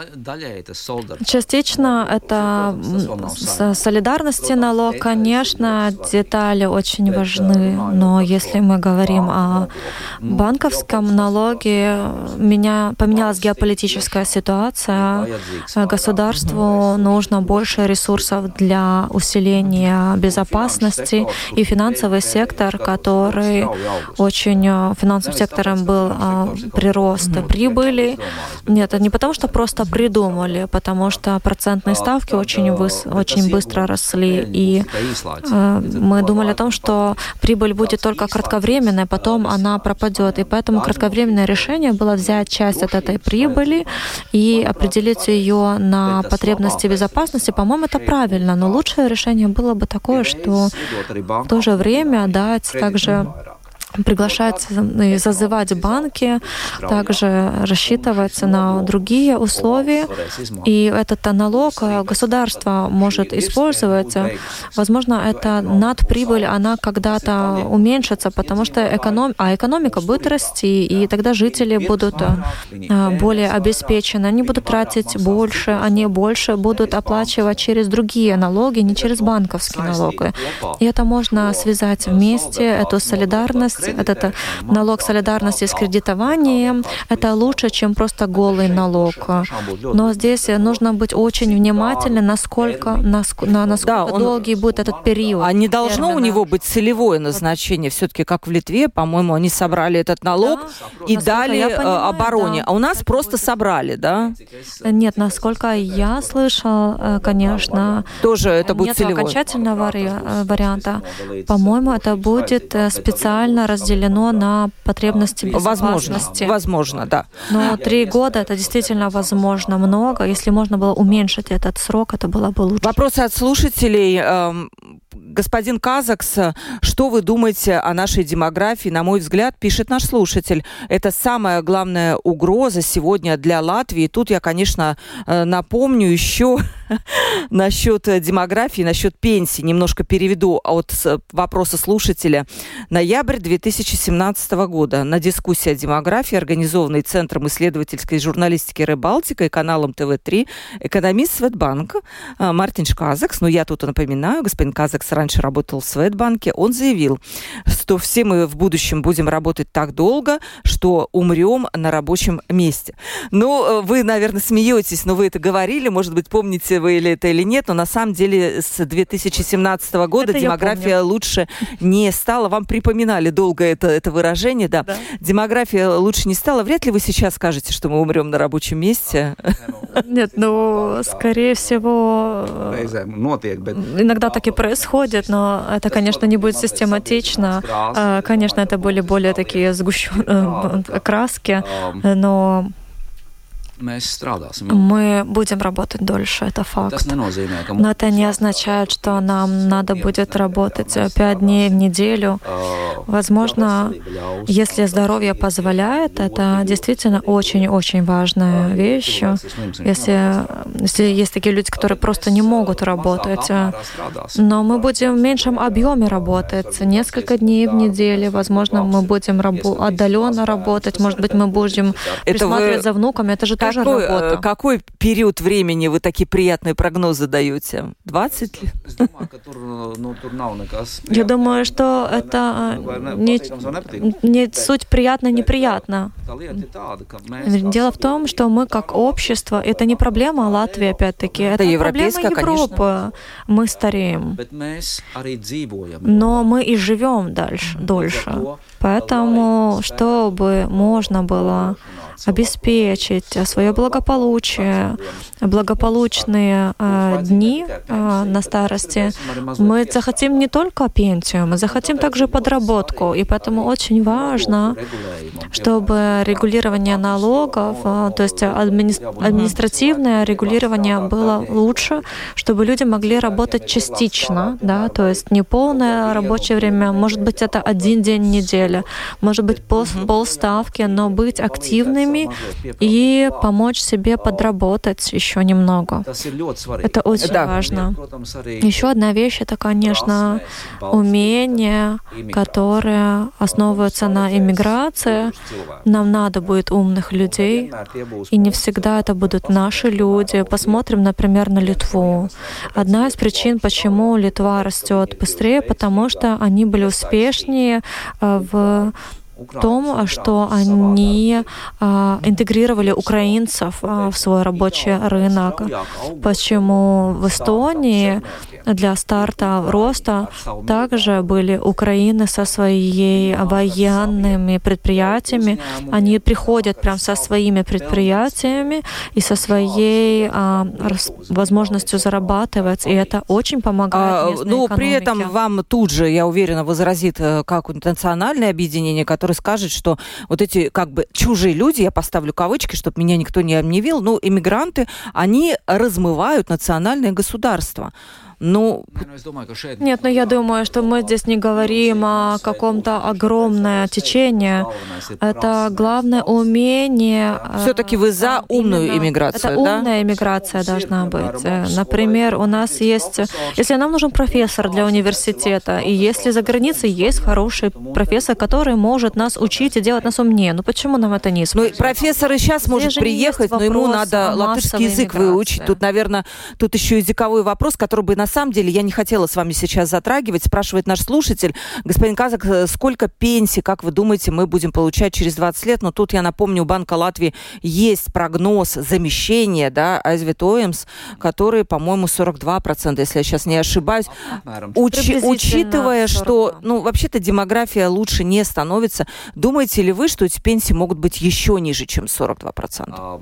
[SPEAKER 4] Частично это солидарности налог, конечно, детали очень важны, но если мы говорим о банковском налоге, меня, поменялась геополитическая ситуация, государству нужно больше ресурсов для усиления безопасности, и финансовый сектор, который очень, финансовым сектором был прирост прибыли, нет, не потому что просто придумали, потому что процентные ставки очень, выс, очень быстро росли, и э, мы думали о том, что прибыль будет только кратковременной, потом она пропадет, и поэтому кратковременное решение было взять часть от этой прибыли и определить ее на потребности безопасности. По-моему, это правильно, но лучшее решение было бы такое, что в то же время дать также приглашать и зазывать банки, также рассчитывать на другие условия. И этот налог государство может использовать. Возможно, эта надприбыль, она когда-то уменьшится, потому что эконом... а экономика будет расти, и тогда жители будут более обеспечены, они будут тратить больше, они больше будут оплачивать через другие налоги, не через банковские налоги. И это можно связать вместе, эту солидарность. Этот налог солидарности с кредитованием, это лучше, чем просто голый налог. Но здесь нужно быть очень внимательным, насколько, насколько, насколько да, он, долгий будет этот период.
[SPEAKER 2] А не должно термина. У него быть целевое назначение? Все-таки, как в Литве, по-моему, они собрали этот налог да, и дали понимаю, обороне. Да. А у нас это просто будет... собрали, да?
[SPEAKER 4] Нет, насколько я слышал, конечно,
[SPEAKER 2] тоже это будет
[SPEAKER 4] нет
[SPEAKER 2] целевое.
[SPEAKER 4] Окончательного варианта. По-моему, это будет специально разделено на потребности безопасности.
[SPEAKER 2] Возможно, возможно, да.
[SPEAKER 4] Но три года это действительно возможно много. Если можно было уменьшить этот срок, это было бы лучше.
[SPEAKER 2] Вопросы от слушателей. Господин Казакс, что вы думаете о нашей демографии? На мой взгляд, пишет наш слушатель, это самая главная угроза сегодня для Латвии. Тут я, конечно, напомню еще насчет демографии, насчет пенсии. Немножко переведу от вопроса слушателя. Ноябрь две тысячи семнадцатого года. На дискуссии о демографии, организованной Центром исследовательской журналистики «Рыбалтика» и каналом тэ вэ три, экономист Светбанка Мартин Казакс, ну я тут напоминаю, господин Казакс раньше работал в Светбанке, он заявил, что все мы в будущем будем работать так долго, что умрем на рабочем месте. Ну, вы, наверное, смеетесь, но вы это говорили, может быть, помните вы или это или нет, но на самом деле с две тысячи семнадцатого года это демография лучше не стала. Вам припоминали долго это, это выражение, да. да. Демография лучше не стала. Вряд ли вы сейчас скажете, что мы умрем на рабочем месте.
[SPEAKER 4] Нет, ну, скорее всего, иногда так и происходит, но это, конечно, не будет систематично. Конечно, это были более такие сгущенные краски, но мы будем работать дольше, это факт. Но это не означает, что нам надо будет работать пять дней в неделю. Возможно, если здоровье позволяет, это действительно очень-очень важная вещь. Если, если есть такие люди, которые просто не могут работать. Но мы будем в меньшем объеме работать, несколько дней в неделю. Возможно, мы будем рабо- отдаленно работать. Может быть, мы будем присматривать вы... за внуками. Это же
[SPEAKER 2] Какой, какой период времени вы такие приятные прогнозы даете? двадцать лет?
[SPEAKER 4] Я думаю, что это не, не суть приятно-неприятно. Дело в том, что мы как общество, это не проблема Латвии, опять-таки, это, это проблема Европы. Конечно. Мы стареем. Но мы и живем дальше, дольше. Поэтому, чтобы можно было обеспечить свое благополучие, благополучные э, дни э, на старости, мы захотим не только пенсию, мы захотим также подработку. И поэтому очень важно, чтобы регулирование налогов, э, то есть админи... административное регулирование было лучше, чтобы люди могли работать частично, да, то есть не полное рабочее время, может быть, это один день в неделю, может быть, пол, полставки, но быть активными и помочь себе подработать еще немного. Это очень да. важно. Еще одна вещь — это, конечно, умение, которое основывается на иммиграции. Нам надо будет умных людей, и не всегда это будут наши люди. Посмотрим, например, на Литву. Одна из причин, почему Литва растет быстрее, потому что они были успешнее в том, что они а, интегрировали украинцев а, в свой рабочий рынок. Почему в Эстонии для старта роста также были Украины со своими военными предприятиями. Они приходят прям со своими предприятиями и со своей а, рас, возможностью зарабатывать, и это очень помогает местной
[SPEAKER 2] а, но
[SPEAKER 4] экономике.
[SPEAKER 2] При этом вам тут же, я уверена, возразит какое-нибудь национальное объединение, которое скажет, что вот эти как бы чужие люди, я поставлю кавычки, чтобы меня никто не обневил, но иммигранты, они размывают национальное государство. Ну,
[SPEAKER 4] нет, но я думаю, что мы здесь не говорим о каком-то огромном течении. Это главное умение.
[SPEAKER 2] Все-таки вы за умную иммиграцию,
[SPEAKER 4] это да? Умная иммиграция должна быть. Например, у нас есть... Если нам нужен профессор для университета, и если за границей есть хороший профессор, который может нас учить и делать нас умнее, ну почему нам это не использовать?
[SPEAKER 2] Ну, профессор и сейчас может приехать, но ему надо латышский язык выучить. Тут, наверное, тут еще языковой вопрос, который бы на На самом деле я не хотела с вами сейчас затрагивать. Спрашивает наш слушатель. Господин Казак, сколько пенсий, как вы думаете, мы будем получать через двадцать лет? Но тут я напомню, у Банка Латвии есть прогноз замещения, да, Aizvietojums, который, по-моему, сорок два процента, если я сейчас не ошибаюсь. Учи, учитывая, что, ну, вообще-то демография лучше не становится, думаете ли вы, что эти пенсии могут быть еще ниже, чем сорок два процента?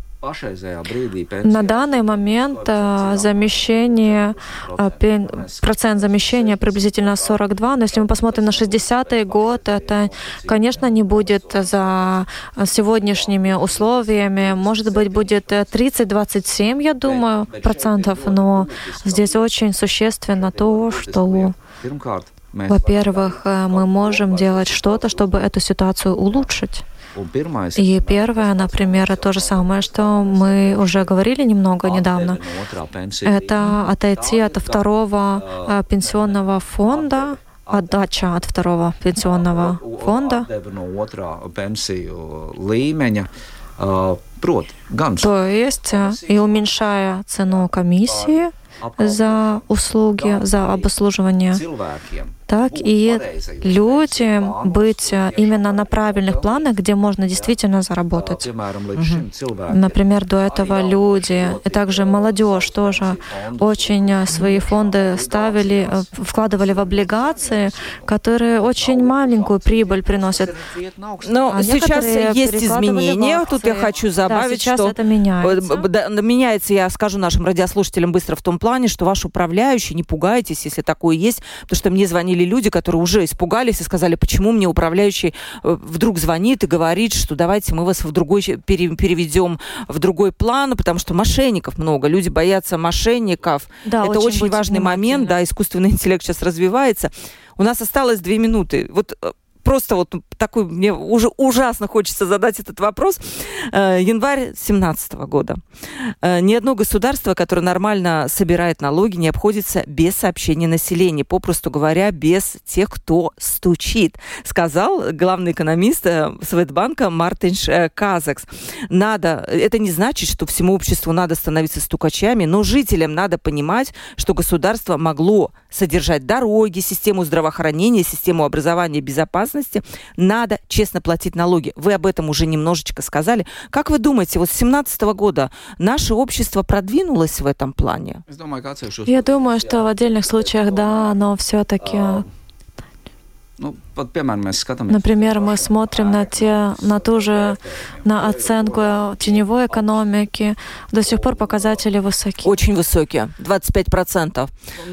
[SPEAKER 4] На данный момент замещение, процент замещения приблизительно сорок два, но если мы посмотрим на шестидесятый год, это, конечно, не будет за сегодняшними условиями, может быть, будет тридцать - двадцать семь, я думаю, процентов, но здесь очень существенно то, что, во-первых, мы можем делать что-то, чтобы эту ситуацию улучшить. И первое, например, то же самое, что мы уже говорили немного недавно, это отойти от второго пенсионного фонда, отдача от второго пенсионного фонда. То есть и уменьшая цену комиссии за услуги, за обслуживание, так и людям быть именно на правильных планах, где можно действительно заработать. Угу. Например, до этого люди, и также молодежь тоже очень свои фонды ставили, вкладывали в облигации, которые очень маленькую прибыль приносят.
[SPEAKER 2] Но а сейчас есть изменения. Тут я хочу добавить,
[SPEAKER 4] да, что это меняется.
[SPEAKER 2] меняется, я скажу нашим радиослушателям быстро в том плане, что ваш управляющий, не пугайтесь, если такое есть, потому что мне звонили люди, которые уже испугались и сказали, почему мне управляющий вдруг звонит и говорит, что давайте мы вас в другой переведем в другой план, потому что мошенников много, люди боятся мошенников. Да, это очень, очень важный момент, да, искусственный интеллект сейчас развивается. У нас осталось две минуты. Вот просто вот такой, мне уже ужасно хочется задать этот вопрос. Январь семнадцатого года. Ни одно государство, которое нормально собирает налоги, не обходится без сообщения населения, попросту говоря, без тех, кто стучит, сказал главный экономист Светбанка Мартинш Казакс. Надо, это не значит, что всему обществу надо становиться стукачами, но жителям надо понимать, что государство могло содержать дороги, систему здравоохранения, систему образования и безопасности. Надо честно платить налоги. Вы об этом уже немножечко сказали. Как вы думаете, вот с семнадцатого года наше общество продвинулось в этом плане?
[SPEAKER 4] Я думаю, что в отдельных случаях да, но все-таки Например, мы смотрим на, те, на ту же на оценку теневой экономики. До сих пор показатели высокие.
[SPEAKER 2] Очень высокие, двадцать пять процентов.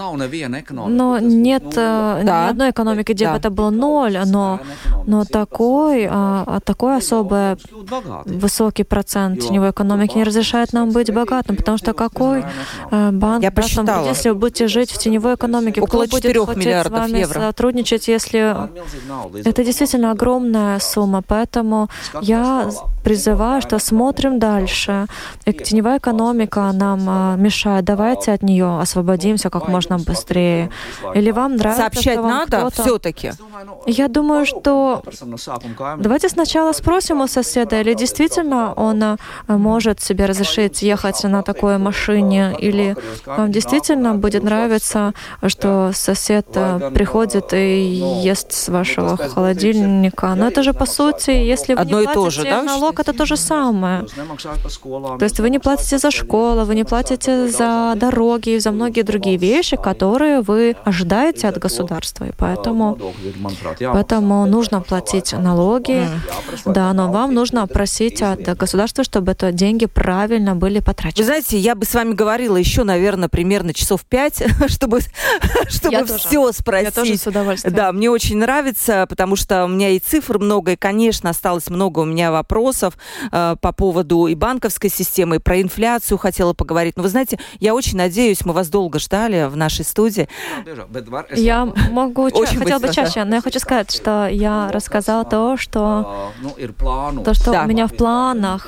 [SPEAKER 4] Но нет да. ни одной экономики, где да. бы это было ноль, но, но такой, а, такой особый высокий процент теневой экономики не разрешает нам быть богатым, потому что какой а, банк,
[SPEAKER 2] Я посчитала,
[SPEAKER 4] если вы будете жить в теневой экономике,
[SPEAKER 2] около
[SPEAKER 4] кто будет хотеть с вами
[SPEAKER 2] евро.
[SPEAKER 4] сотрудничать, если это действительно огромная сумма, поэтому я призываю, что смотрим дальше. И теневая экономика нам а, мешает. Давайте от нее освободимся как можно быстрее. Или вам нравится,
[SPEAKER 2] сообщать
[SPEAKER 4] что вам
[SPEAKER 2] надо
[SPEAKER 4] кто-то...
[SPEAKER 2] все-таки?
[SPEAKER 4] Я думаю, что давайте сначала спросим у соседа, или действительно он а, может себе разрешить ехать на такой машине, или вам действительно будет нравиться, что сосед а, приходит и ест с вашего холодильника. Но это же, по сути, если вы
[SPEAKER 2] Одно
[SPEAKER 4] не
[SPEAKER 2] и то же,
[SPEAKER 4] платите
[SPEAKER 2] да?
[SPEAKER 4] налог, это то же самое. То есть вы не платите за школу, вы не платите за дороги и за многие другие вещи, которые вы ожидаете от государства. И поэтому, поэтому нужно платить налоги, да, но вам нужно просить от государства, чтобы это деньги правильно были потрачены.
[SPEAKER 2] Вы знаете, я бы с вами говорила еще, наверное, примерно часов пять, чтобы, чтобы все спросить.
[SPEAKER 4] Я тоже с удовольствием.
[SPEAKER 2] Да, мне очень нравится, потому что у меня и цифр много, и, конечно, осталось много у меня вопросов э, по поводу и банковской системы, и про инфляцию хотела поговорить. Но вы знаете, я очень надеюсь, мы вас долго ждали в нашей студии.
[SPEAKER 4] Я могу, очень хотела бы чаще, но я хочу сказать, что я рассказала то, что, то, что да. у меня в планах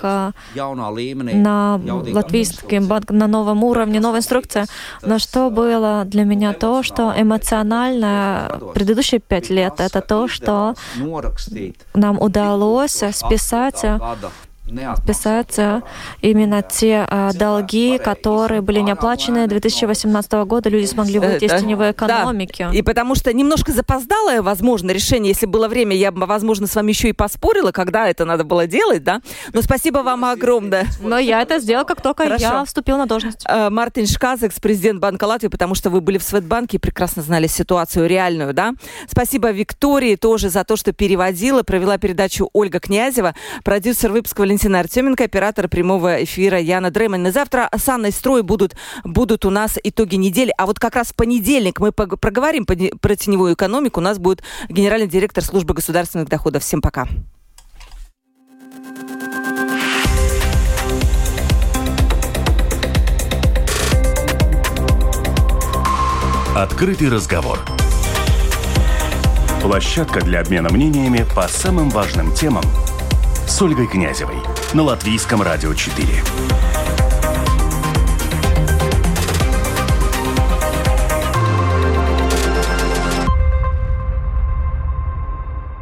[SPEAKER 4] на латвийском банке, на новом уровне, новая инструкция. Но что было для меня то, что эмоционально предыдущие пять лет, это то, что нам удалось списать списать именно те а, долги, которые были не оплачены две тысячи восемнадцатого года, люди смогли выйти из теневой экономики.
[SPEAKER 2] Да. И потому что немножко запоздалое, возможно, решение, если было время, я бы, возможно, с вами еще и поспорила, когда это надо было делать, да? Но спасибо вам огромное.
[SPEAKER 4] Но я это сделала, как только Хорошо. я вступила на должность.
[SPEAKER 2] Мартинš Kazaks, президент Банка Латвии, потому что вы были в Светбанке и прекрасно знали ситуацию реальную, да? Спасибо Виктории тоже за то, что переводила, провела передачу Ольга Князева, продюсер выпуска Валентина Артеменко, оператор прямого эфира Яна Дрейман. И завтра с Анной Строй будут, будут у нас итоги недели. А вот как раз в понедельник мы проговорим про теневую экономику. У нас будет генеральный директор службы государственных доходов. Всем пока.
[SPEAKER 1] Открытый разговор. Площадка для обмена мнениями по самым важным темам с Ольгой Князевой на Латвийском радио четыре.